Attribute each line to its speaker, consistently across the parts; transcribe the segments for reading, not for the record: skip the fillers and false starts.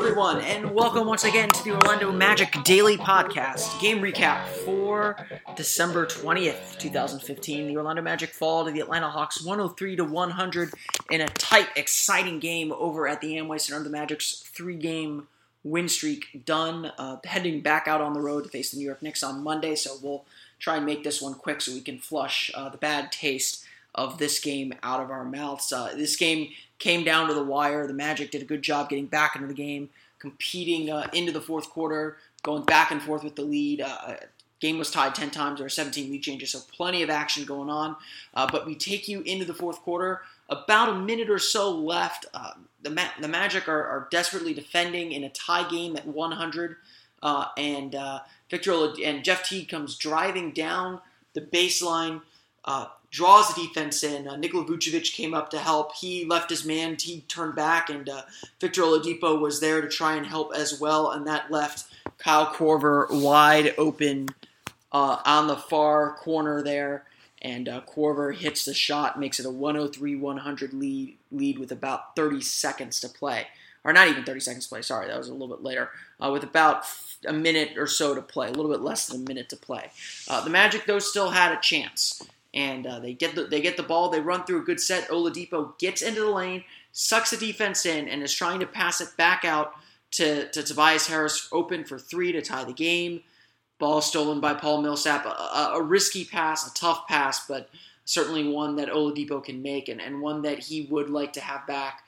Speaker 1: everyone, and welcome once again to the Orlando Magic Daily Podcast. Game recap for December 20th, 2015. The Orlando Magic fall to the Atlanta Hawks 103-100 in a tight, exciting game over at the Amway Center. The Magic's three-game win streak done, heading back out on the road to face the New York Knicks on Monday, so we'll try and make this one quick so we can flush the bad taste of this game out of our mouths. This game came down to the wire. The Magic did a good job getting back into the game, competing into the fourth quarter, going back and forth with the lead. Game was tied 10 times. There were 17 lead changes, so plenty of action going on. But we take you into the fourth quarter. About a minute or so left. The Magic are desperately defending in a tie game at 100. And Jeff Teague comes driving down the baseline, draws the defense in. Nikola Vucevic came up to help. He left his man. Teague turned back, and Victor Oladipo was there to try and help as well, and that left Kyle Korver wide open on the far corner there, and Korver hits the shot, makes it a 103-100 lead with about 30 seconds to play. Or not even 30 seconds to play, sorry, that was a little bit later. With about a minute or so to play, a little bit less than a minute to play. The Magic, though, still had a chance. And they get the ball. They run through a good set. Oladipo gets into the lane, sucks the defense in, and is trying to pass it back out to Tobias Harris, open for three to tie the game. Ball stolen by Paul Millsap. A risky pass, a tough pass, but certainly one that Oladipo can make, and one that he would like to have back,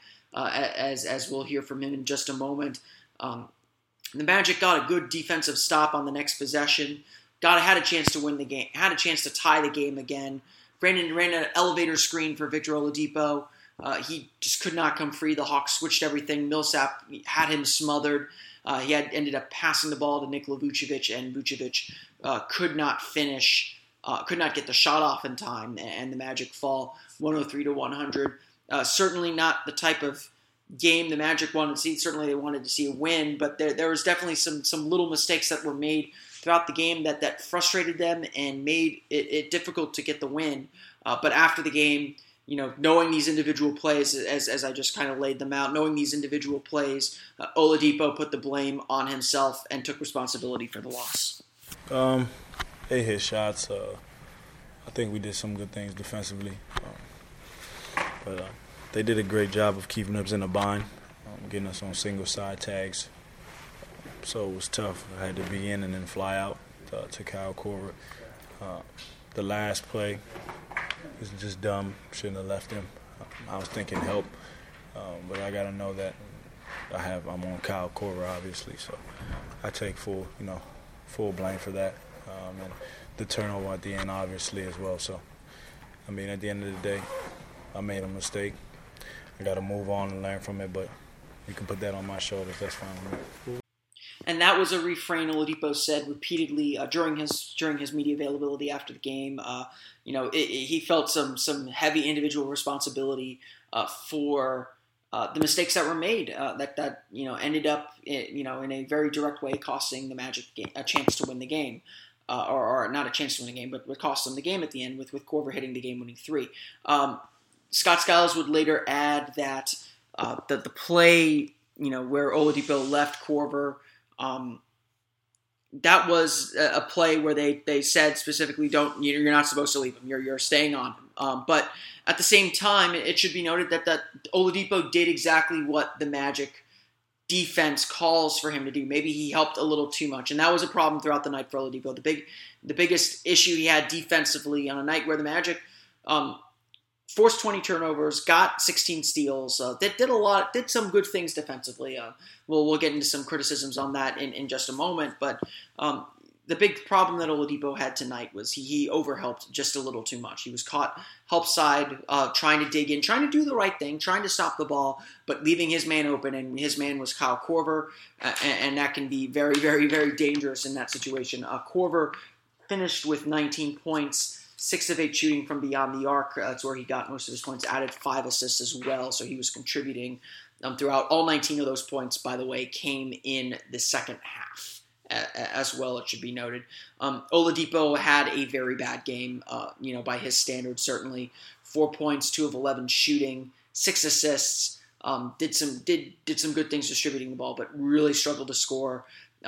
Speaker 1: as we'll hear from him in just a moment. The Magic got a good defensive stop on the next possession. Had a chance to win the game, had a chance to tie the game again. Brandon ran an elevator screen for Victor Oladipo. He just could not come free. The Hawks switched everything. Millsap had him smothered. He ended up passing the ball to Nikola Vucevic, and Vucevic could not finish, could not get the shot off in time, and the Magic fall 103-100. Certainly not the type of game the Magic wanted to see. Certainly they wanted to see a win, but there was definitely some little mistakes that were made throughout the game that frustrated them and made it difficult to get the win. But after the game, knowing these individual plays, as I just kind of laid them out, knowing these individual plays, Oladipo put the blame on himself and took responsibility for the loss.
Speaker 2: They hit shots. I think we did some good things defensively. But they did a great job of keeping us in a bind, getting us on single side tags. So it was tough. I had to be in and then fly out to Kyle Korver. The last play was just dumb. Shouldn't have left him. I was thinking help, but I got to know that I'm on Kyle Korver, obviously. So I take full blame for that, and the turnover at the end, obviously, as well. So at the end of the day, I made a mistake. I got to move on and learn from it, but you can put that on my shoulders. That's fine with me.
Speaker 1: And that was a refrain Oladipo said repeatedly during his media availability after the game. He felt some heavy individual responsibility for the mistakes that were made that ended up in a very direct way costing the Magic a chance to win the game, or not a chance to win the game, but cost them the game at the end with Korver hitting the game-winning three. Scott Skiles would later add that the play where Oladipo left Korver. That was a play where they said specifically, you're not supposed to leave him. You're staying on him. But at the same time, it should be noted that Oladipo did exactly what the Magic defense calls for him to do. Maybe he helped a little too much, and that was a problem throughout the night for Oladipo. The biggest issue he had defensively on a night where the Magic forced 20 turnovers, got 16 steals. Did some good things defensively. We'll get into some criticisms on that in just a moment. But the big problem that Oladipo had tonight was he overhelped just a little too much. He was caught help side, trying to dig in, trying to do the right thing, trying to stop the ball, but leaving his man open. And his man was Kyle Korver, and that can be very, very, very dangerous in that situation. Korver finished with 19 points. 6 of 8 shooting from beyond the arc. That's where he got most of his points. Added 5 assists as well, so he was contributing throughout. All 19 of those points, by the way, came in the second half as well, it should be noted. Oladipo had a very bad game, by his standards, certainly. 4 points, 2 of 11 shooting, 6 assists. did some good things distributing the ball, but really struggled to score.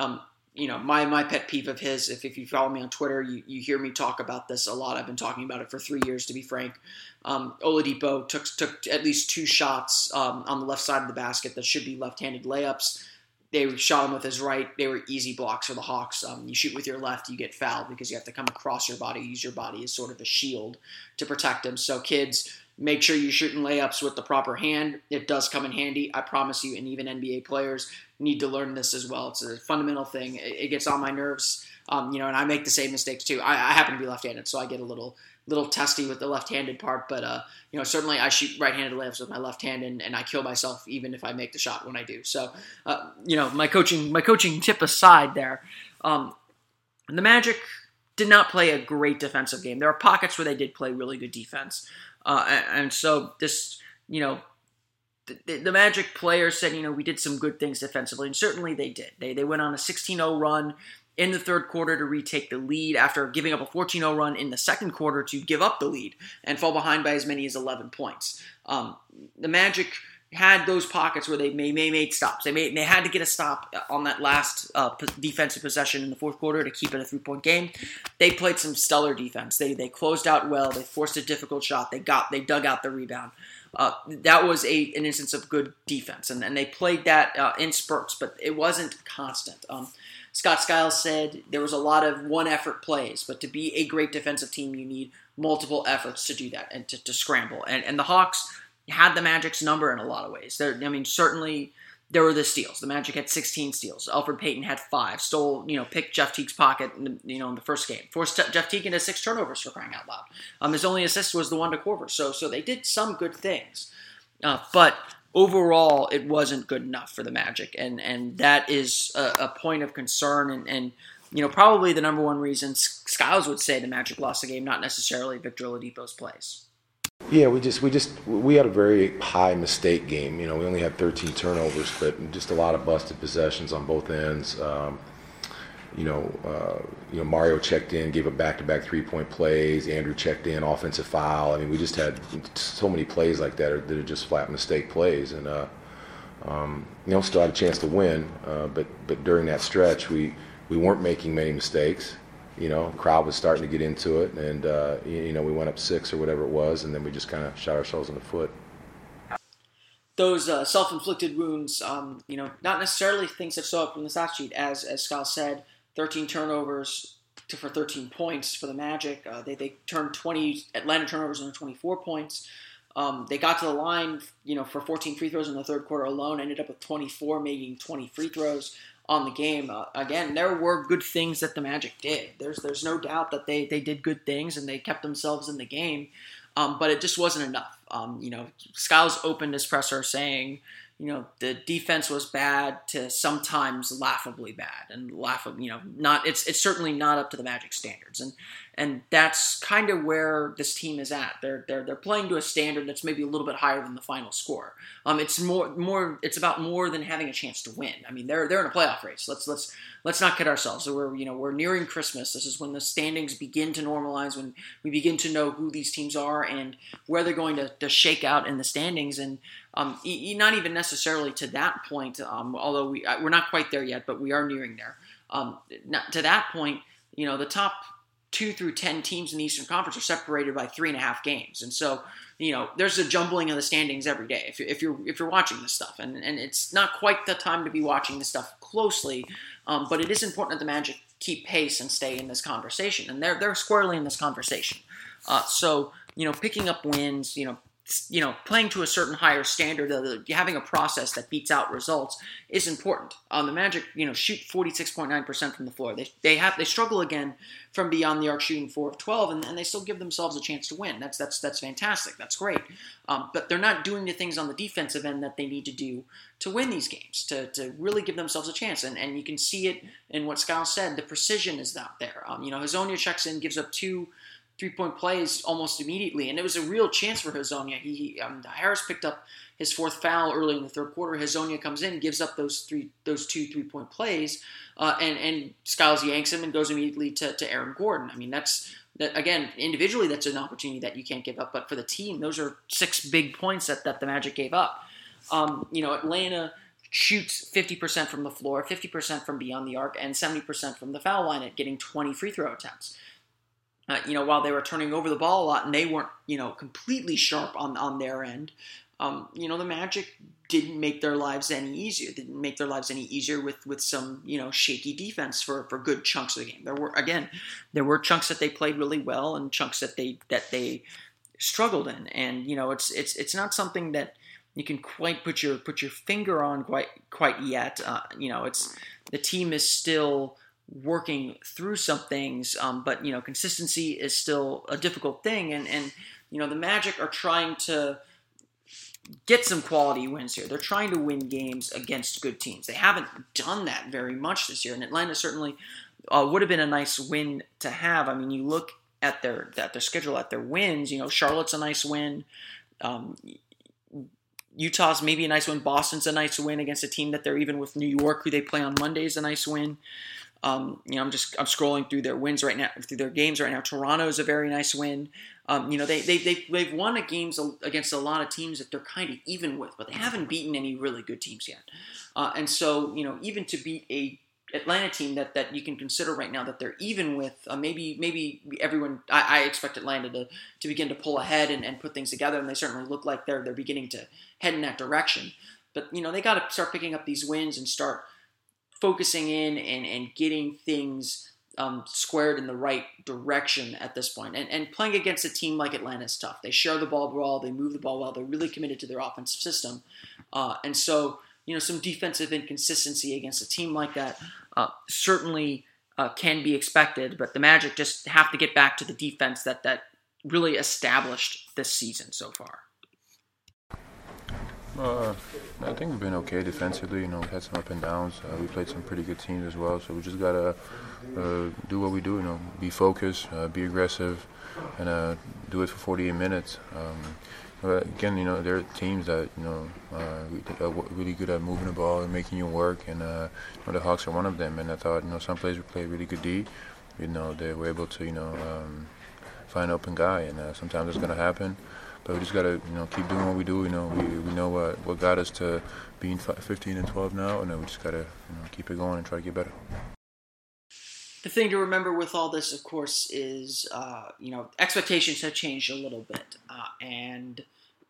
Speaker 1: My pet peeve of his, if you follow me on Twitter, you hear me talk about this a lot. I've been talking about it for 3 years, to be frank. Oladipo took at least 2 shots on the left side of the basket that should be left-handed layups. They shot him with his right. They were easy blocks for the Hawks. You shoot with your left, you get fouled because you have to come across your body, use your body as sort of a shield to protect him. So kids, make sure you're shooting layups with the proper hand. It does come in handy, I promise you, and even NBA players need to learn this as well. It's a fundamental thing. It gets on my nerves, and I make the same mistakes too. I happen to be left-handed, so I get a little testy with the left-handed part, but certainly I shoot right-handed layups with my left hand, and I kill myself even if I make the shot when I do. So, my coaching tip aside there, the Magic did not play a great defensive game. There are pockets where they did play really good defense, and so this, the Magic players said, we did some good things defensively, and certainly they did. They went on a 16-0 run in the third quarter to retake the lead after giving up a 14-0 run in the second quarter to give up the lead and fall behind by as many as 11 points. The Magic had those pockets where they made stops. They had to get a stop on that last defensive possession in the fourth quarter to keep it a 3-point game. They played some stellar defense. They closed out well. They forced a difficult shot. They dug out the rebound. That was an instance of good defense, and they played that in spurts, but it wasn't constant. Scott Skiles said there was a lot of one-effort plays, but to be a great defensive team, you need multiple efforts to do that and to scramble. And the Hawks had the Magic's number in a lot of ways. Certainly there were the steals. The Magic had 16 steals. Elfrid Payton had 5. Picked Jeff Teague's pocket in the first game. Forced Jeff Teague into 6 turnovers, for crying out loud. His only assist was the one to Korver. So they did some good things. But overall, it wasn't good enough for the Magic, and that is a point of concern, and probably the number one reason Skiles would say the Magic lost the game, not necessarily Victor Oladipo's plays.
Speaker 3: Yeah, we had a very high mistake game. We only had 13 turnovers, but just a lot of busted possessions on both ends. Mario checked in, gave a back-to-back 3-point plays. Andrew checked in, offensive foul. We just had so many plays like that that are just flat mistake plays, and still had a chance to win. But during that stretch, we weren't making many mistakes. Crowd was starting to get into it, and we went up 6 or whatever it was, and then we just kind of shot ourselves in the foot.
Speaker 1: Those self-inflicted wounds, not necessarily things that show up from the stat sheet, as Scott said. 13 turnovers for 13 points for the Magic. They turned 20 Atlanta turnovers into 24 points. They got to the line, for 14 free throws in the third quarter alone, ended up with 24, making 20 free throws on the game. Again, there were good things that the Magic did. There's no doubt that they did good things and they kept themselves in the game, but it just wasn't enough. Skiles opened his presser saying, the defense was bad to sometimes laughably bad, and it's certainly not up to the Magic standards, and that's kind of where this team is at. They're playing to a standard that's maybe a little bit higher than the final score. It's about more than having a chance to win. They're in a playoff race. Let's not kid ourselves. So we're nearing Christmas. This is when the standings begin to normalize, when we begin to know who these teams are and where they're going to shake out in the standings. And not even necessarily to that point, although we're not quite there yet, but we are nearing there. To that point, the top 2 through 10 teams in the Eastern Conference are separated by 3.5 games, and so there's a jumbling of the standings every day if you're watching this stuff, and it's not quite the time to be watching this stuff closely, but it is important that the Magic keep pace and stay in this conversation, and they're squarely in this conversation. So picking up wins, playing to a certain higher standard, having a process that beats out results is important. The Magic, shoot 46.9% from the floor. They struggle again from beyond the arc, shooting 4 of 12, and they still give themselves a chance to win. That's fantastic. That's great. But they're not doing the things on the defensive end that they need to do to win these games, to really give themselves a chance. And you can see it in what Skiles said. The precision is not there. Hezonja checks in, gives up 2 3-point plays almost immediately, and it was a real chance for Hezonja. Harris picked up his 4th foul early in the third quarter. Hezonja comes in, gives up those 2 3-point plays, and Skiles yanks him and goes immediately to Aaron Gordon. Again, individually, that's an opportunity that you can't give up, but for the team, those are 6 big points that the Magic gave up. Atlanta shoots 50% from the floor, 50% from beyond the arc, and 70% from the foul line at getting 20 free throw attempts. While they were turning over the ball a lot and they weren't, completely sharp on their end, the Magic didn't make their lives any easier. Didn't make their lives any easier with some, shaky defense for good chunks of the game. There were chunks that they played really well and chunks that they struggled in. And, it's not something that you can quite put your finger on quite yet. It's the team is still working through some things, but consistency is still a difficult thing, and the Magic are trying to get some quality wins here. They're trying to win games against good teams. They haven't done that very much this year, and Atlanta certainly would have been a nice win to have. I mean, you look at their schedule, at their wins. Charlotte's a nice win. Utah's maybe a nice win. Boston's a nice win against a team that they're even with. New York, who they play on Monday, is a nice win. I'm scrolling through their wins right now, through their games right now. Toronto's a very nice win. They've won games against a lot of teams that they're kind of even with, but they haven't beaten any really good teams yet. And so, even to beat a Atlanta team that you can consider right now that they're even with, maybe everyone. I expect Atlanta to begin to pull ahead and put things together, and they certainly look like they're beginning to head in that direction. But they got to start picking up these wins and start focusing in and getting things squared in the right direction at this point. And playing against a team like Atlanta is tough. They share the ball well. They move the ball well. They're really committed to their offensive system. And so, some defensive inconsistency against a team like that certainly can be expected. But the Magic just have to get back to the defense that really established this season so far.
Speaker 4: I think we've been okay defensively. We had some up and downs. We played some pretty good teams as well. So we just gotta do what we do. Be focused, be aggressive, and do it for 48 minutes. Again, there are teams that are really good at moving the ball and making you work, and the Hawks are one of them. And I thought some players we played really good D. They were able to find an open guy, and sometimes it's gonna happen. But we just gotta, keep doing what we do. We know what got us to being 15-12 now, and then we just gotta, keep it going and try to get better.
Speaker 1: The thing to remember with all this, of course, is expectations have changed a little bit, and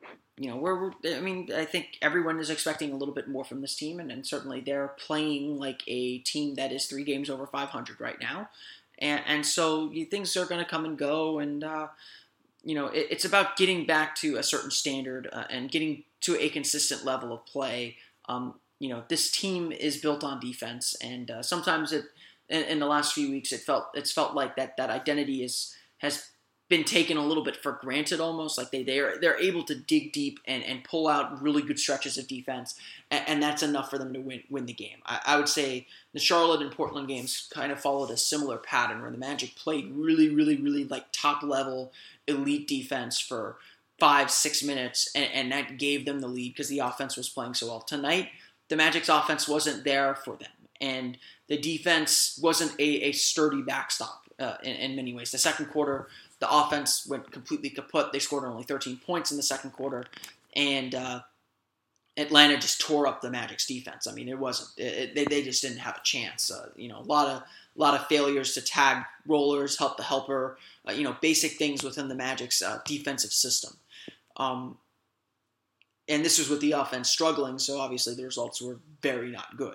Speaker 1: I think everyone is expecting a little bit more from this team, and certainly they're playing like a team that is 3 games over 500 right now, and so things are going to come and go, and. It's about getting back to a certain standard and getting to a consistent level of play. This team is built on defense, and sometimes in the last few weeks it's felt like that identity has been taken a little bit for granted, almost like they're able to dig deep and pull out really good stretches of defense, and that's enough for them to win the game. I would say the Charlotte and Portland games kind of followed a similar pattern where the Magic played really, really, really like top level elite defense for 5-6 minutes, and that gave them the lead because the offense was playing so well. Tonight, the Magic's offense wasn't there for them, and the defense wasn't a sturdy backstop in many ways. The second quarter, the offense went completely kaput. They scored only 13 points in the second quarter, and Atlanta just tore up the Magic's defense. I mean, they just didn't have a chance. A lot of failures to tag rollers, help the helper, basic things within the Magic's defensive system. And this was with the offense struggling, so obviously the results were very not good.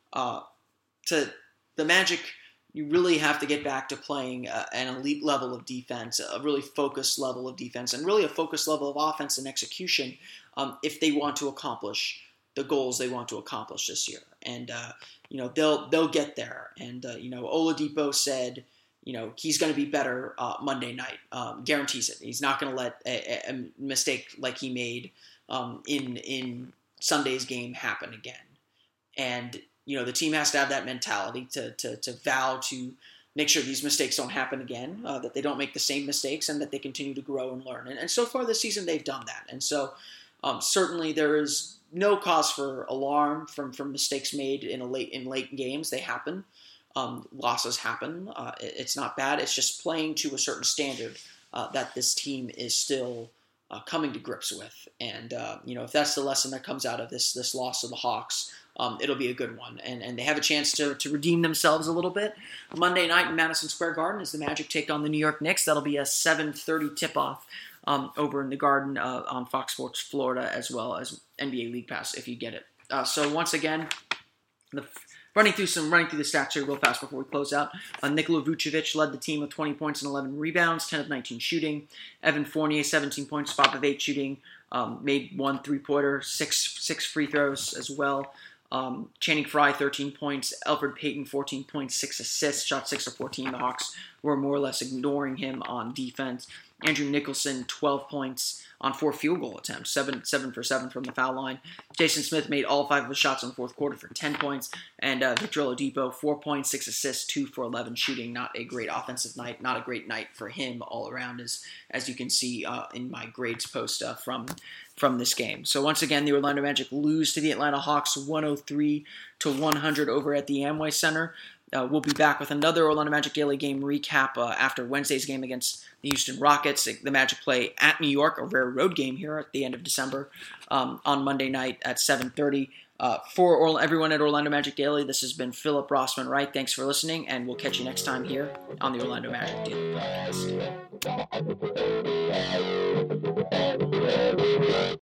Speaker 1: To the Magic, you really have to get back to playing an elite level of defense, a really focused level of defense, and really a focused level of offense and execution if they want to accomplish the goals they want to accomplish this year. And, they'll get there. And, Oladipo said, he's going to be better Monday night, guarantees it. He's not going to let a mistake like he made in Sunday's game happen again. And, the team has to have that mentality to vow to make sure these mistakes don't happen again, that they don't make the same mistakes, and that they continue to grow and learn. And so far this season, they've done that. And so certainly there is no cause for alarm from mistakes made in late games. They happen. Losses happen. It's not bad. It's just playing to a certain standard that this team is still coming to grips with. And, if that's the lesson that comes out of this loss of the Hawks, it'll be a good one. And they have a chance to redeem themselves a little bit. Monday night in Madison Square Garden as the Magic take on the New York Knicks. That'll be a 7:30 tip-off over in the Garden on Fox Sports Florida, as well as NBA League Pass if you get it. So once again, running through the stats here real fast before we close out. Nikola Vucevic led the team with 20 points and 11 rebounds, 10 of 19 shooting. Evan Fournier, 17 points, 5 of 8 shooting. Made 1 3-pointer, 6 free throws as well. Channing Frye, 13 points. Elfrid Payton, 14 points, 6 assists. Shot 6 of 14. The Hawks were more or less ignoring him on defense. Andrew Nicholson, 12 points on 4 field goal attempts, 7 for 7 from the foul line. Jason Smith made all 5 of his shots in the fourth quarter for 10 points. And Victor Oladipo, 4 points, 6 assists, 2 for 11 shooting. Not a great offensive night. Not a great night for him all around, as you can see in my grades post from this game. So once again, the Orlando Magic lose to the Atlanta Hawks 103-100 over at the Amway Center. We'll be back with another Orlando Magic Daily game recap after Wednesday's game against the Houston Rockets. The Magic play at New York, a rare road game here at the end of December, on Monday night at 7:30. For everyone at Orlando Magic Daily, this has been Philip Rossman Wright. Thanks for listening, and we'll catch you next time here on the Orlando Magic Daily Podcast.